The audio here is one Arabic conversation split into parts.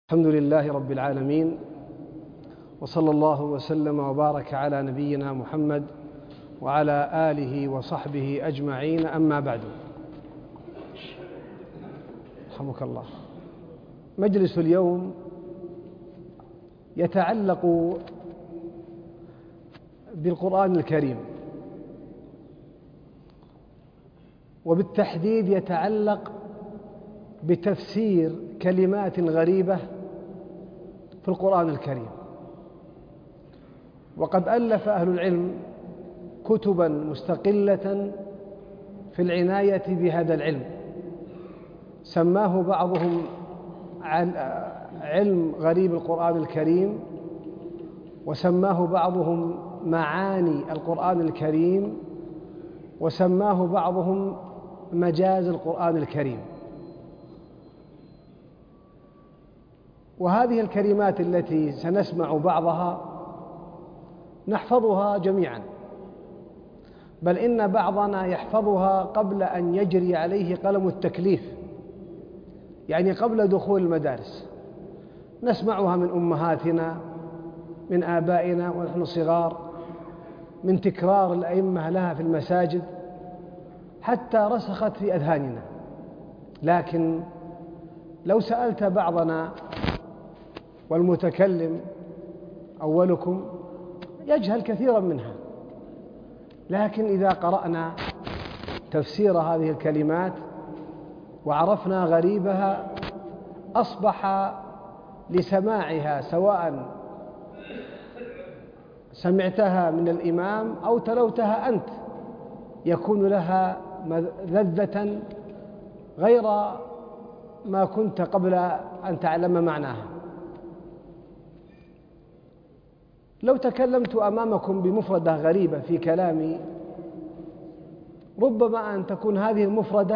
الحمد لله رب العالمين، وصلى الله وسلم وبارك على نبينا محمد وعلى آله وصحبه أجمعين، أما بعد. رحمك الله. مجلس اليوم يتعلق بالقرآن الكريم، وبالتحديد يتعلق بتفسير كلمات غريبة في القرآن الكريم. وقد ألف أهل العلم كتبا مستقلة في العناية بهذا العلم، سماه بعضهم علم غريب القرآن الكريم، وسماه بعضهم معاني القرآن الكريم، وسماه بعضهم مجاز القرآن الكريم. وهذه الكلمات التي سنسمع بعضها نحفظها جميعا، بل إن بعضنا يحفظها قبل أن يجري عليه قلم التكليف، يعني قبل دخول المدارس. نسمعها من أمهاتنا، من آبائنا ونحن صغار، من تكرار الأئمة لها في المساجد، حتى رسخت في أذهاننا. لكن لو سألت بعضنا، والمتكلم أولكم يجهل كثيرا منها، لكن إذا قرأنا تفسير هذه الكلمات وعرفنا غريبها، أصبح لسماعها، سواء سمعتها من الإمام أو تلوتها أنت، يكون لها لذة غير ما كنت قبل أن تعلم معناها. لو تكلمت أمامكم بمفردة غريبة في كلامي، ربما أن تكون هذه المفردة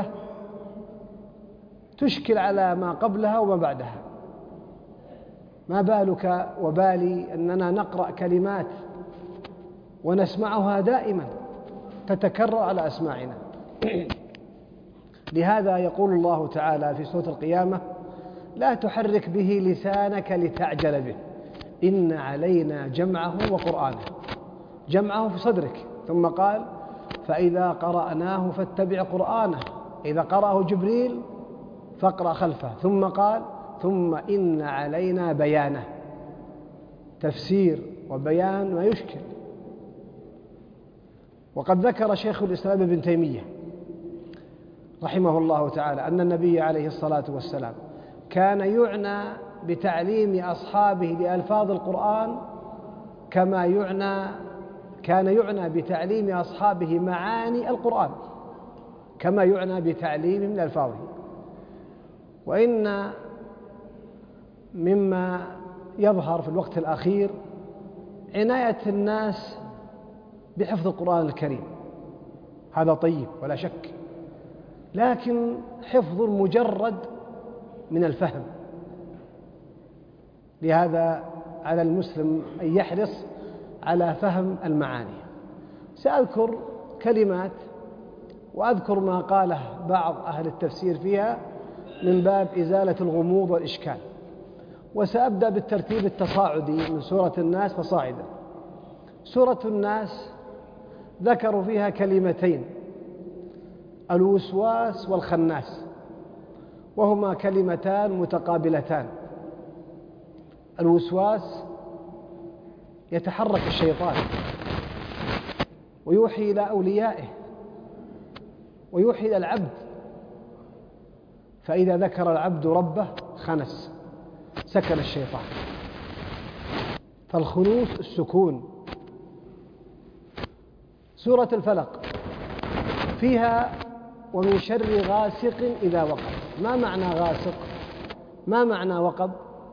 تشكل على ما قبلها وما بعدها. ما بالك وبالي أننا نقرأ كلمات ونسمعها دائما تتكرر على أسماعنا. لهذا يقول الله تعالى في سورة القيامة: لا تحرك به لسانك لتعجل به، إن علينا جمعه وقرآنه. جمعه في صدرك، ثم قال: فإذا قرأناه فاتبع قرآنه، إذا قرأه جبريل فاقرأ خلفه، ثم قال: ثم إن علينا بيانه، تفسير وبيان ما يشكل. وقد ذكر شيخ الإسلام ابن تيمية رحمه الله تعالى أن النبي عليه الصلاة والسلام كان يعنى بتعليم أصحابه لألفاظ القرآن كما كان يعنى بتعليم أصحابه معاني القرآن، كما يعنى بتعليمهم لألفاظه. وإن مما يظهر في الوقت الأخير عناية الناس بحفظ القرآن الكريم، هذا طيب ولا شك، لكن حفظ مجرد من الفهم. لهذا على المسلم أن يحرص على فهم المعاني. سأذكر كلمات وأذكر ما قاله بعض أهل التفسير فيها من باب إزالة الغموض والإشكال. وسأبدأ بالترتيب التصاعدي من سورة الناس فصاعدا. سورة الناس ذكروا فيها كلمتين: الوسواس والخناس، وهما كلمتان متقابلتان. الوسواس يتحرك الشيطان ويوحي إلى أوليائه ويوحي إلى العبد، فإذا ذكر العبد ربه خنس، سكن الشيطان. فالخنوس السكون. سورة الفلق فيها: ومن شر غاسق إذا وقب. ما معنى غاسق؟ ما معنى وقب؟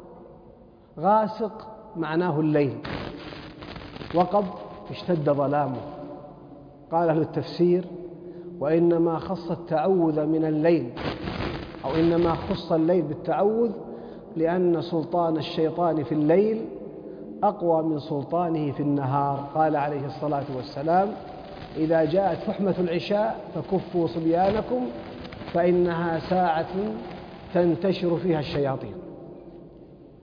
غاسق معناه الليل، وقب اشتد ظلامه. قال أهل التفسير: وإنما خص التعوذ من الليل، أو إنما خص الليل بالتعوذ لأن سلطان الشيطان في الليل أقوى من سلطانه في النهار. قال عليه الصلاة والسلام: إذا جاءت فحمة العشاء فكفوا صبيانكم فإنها ساعة تنتشر فيها الشياطين.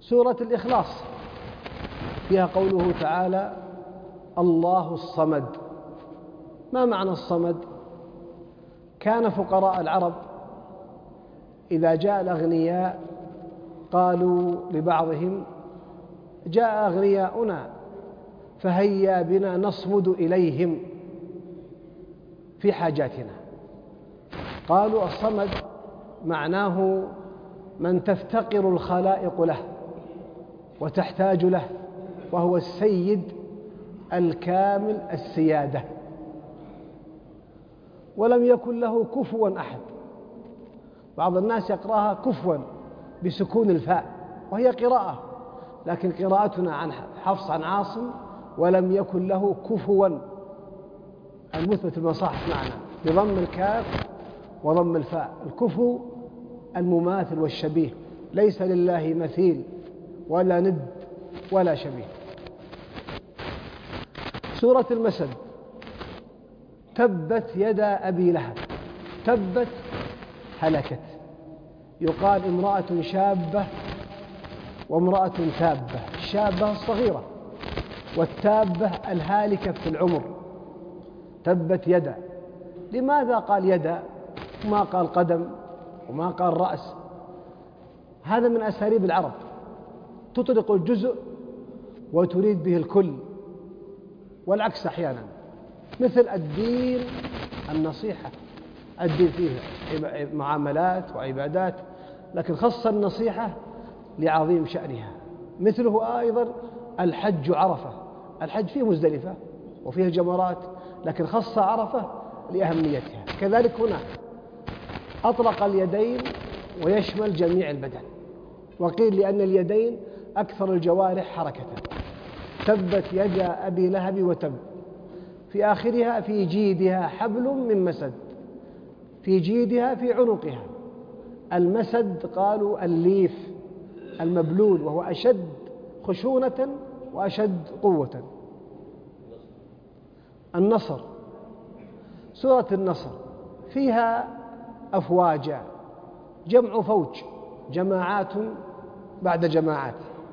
سورة الإخلاص فيها قوله تعالى: الله الصمد. ما معنى الصمد؟ كان فقراء العرب إذا جاء الأغنياء قالوا لبعضهم: جاء أغنياؤنا فهيا بنا نصمد إليهم في حاجاتنا. قالوا الصمد معناه من تفتقر الخلائق له وتحتاج له، وهو السيد الكامل السيادة، ولم يكن له كفوا أحد. بعض الناس يقرأها كفوا بسكون الفاء، وهي قراءة، لكن قراءتنا عن حفص عن عاصم: ولم يكن له كفوا، المثبت المصاحف معنا بضم الكاف وضم الفاء. الكفو المماثل والشبيه، ليس لله مثيل ولا ند ولا شبيه. سورة المسد: تبت يدا أبي لهب. تبت هلكت. يقال امرأة شابة وامرأة تابة. الشابة الصغيرة، والتابة الهالكة في العمر. تبت يدا. لماذا قال يدا وما قال قدم وما قال رأس؟ هذا من أساليب العرب، تطلق الجزء وتريد به الكل، والعكس أحيانا. مثل الدين النصيحة، الدين فيه معاملات وعبادات، لكن خص النصيحة لعظيم شأنها. مثله أيضا الحج عرفة. الحج فيه مزدلفة وفيه الجمرات، لكن خص عرفة لأهميتها. كذلك هنا أطلق اليدين ويشمل جميع البدن، وقيل لأن اليدين أكثر الجوارح حركة. تبت يدا أبي لهب وتب. في آخرها: في جيدها حبل من مسد. في جيدها في عنقها. المسد قالوا الليف المبلول، وهو أشد خشونة وأشد قوة. النصر: سورة النصر فيها أفواجا، جمع فوج، جماعات بعد جماعات.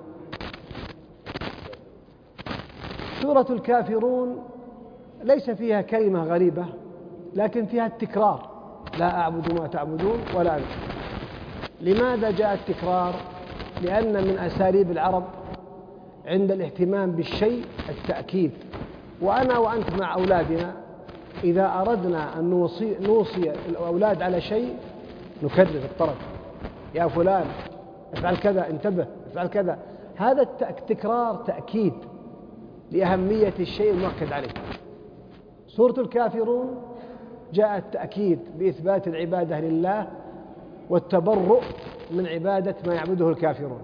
سورة الكافرون ليس فيها كلمة غريبة، لكن فيها التكرار: لا أعبد ما تعبدون ولا أنتم. لماذا جاء التكرار؟ لأن من أساليب العرب عند الاهتمام بالشيء التأكيد. وأنا وأنت مع أولادنا إذا أردنا أن نوصي الأولاد على شيء نكرر الطرد: يا فلان افعل كذا، انتبه، افعل كذا. هذا التكرار تأكيد لأهمية الشيء المؤكد عليه. سورة الكافرون جاء التأكيد بإثبات العبادة لله والتبرؤ من عبادة ما يعبده الكافرون.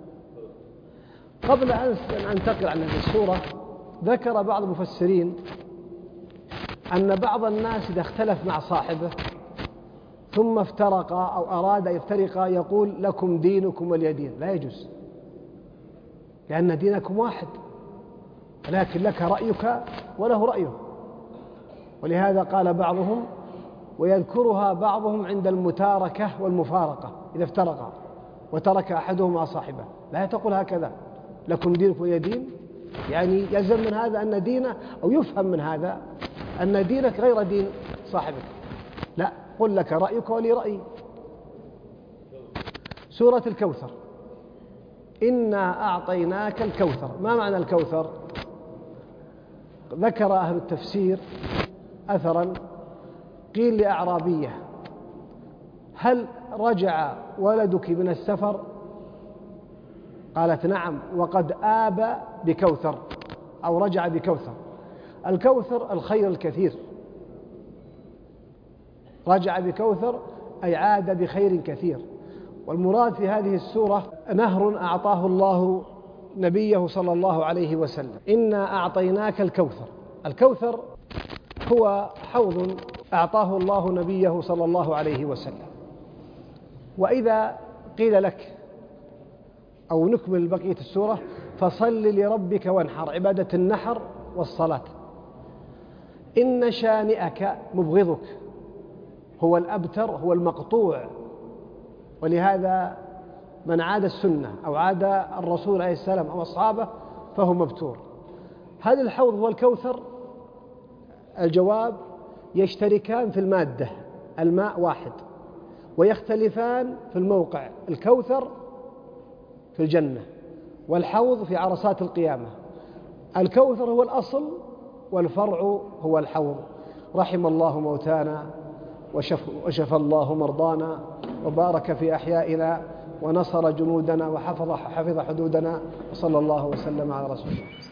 قبل أن أنتقل عن هذه السورة، ذكر بعض المفسرين أن بعض الناس إذا اختلف مع صاحبه ثم افترقا أو أراد يفترقا يقول: لكم دينكم ولي دين. لا يجوز، لأن دينكم واحد، لكن لك رأيك وله رأيه. ولهذا قال بعضهم: ويذكرها بعضهم عند المتاركة والمفارقة، إذا افترقا وترك أحدهما صاحبه. لا تقول هكذا: لكم دينكم ولي دين، يعني يلزم من هذا أن دينه، أو يفهم من هذا أن دينك غير دين صاحبك. لا، قل لك رأيك ولي رأيي. سورة الكوثر: إنا أعطيناك الكوثر. ما معنى الكوثر؟ ذكر أهل التفسير أثرا، قيل لأعرابية: هل رجع ولدك من السفر؟ قالت: نعم، وقد آب بكوثر، أو رجع بكوثر. الكوثر الخير الكثير، رجع بكوثر أي عاد بخير كثير. والمراد في هذه السورة نهر أعطاه الله نبيه صلى الله عليه وسلم. إنا أعطيناك الكوثر. الكوثر هو حوض أعطاه الله نبيه صلى الله عليه وسلم. وإذا قيل لك، أو نكمل بقية السورة: فصل لربك وانحر، عبادة النحر والصلاة. إن شانئك مبغضك، هو الأبتر، هو المقطوع. ولهذا من عاد السنة أو عاد الرسول عليه السلام أو أصحابه فهو مبتور. هل الحوض هو الكوثر؟ الجواب: يشتركان في المادة، الماء واحد، ويختلفان في الموقع. الكوثر في الجنة والحوض في عرصات القيامة. الكوثر هو الأصل والفرع هو الحوض. رحم الله موتانا وشفى الله مرضانا وبارك في أحيائنا ونصر جنودنا وحفظ حدودنا، وصلى الله وسلم على رسول الله.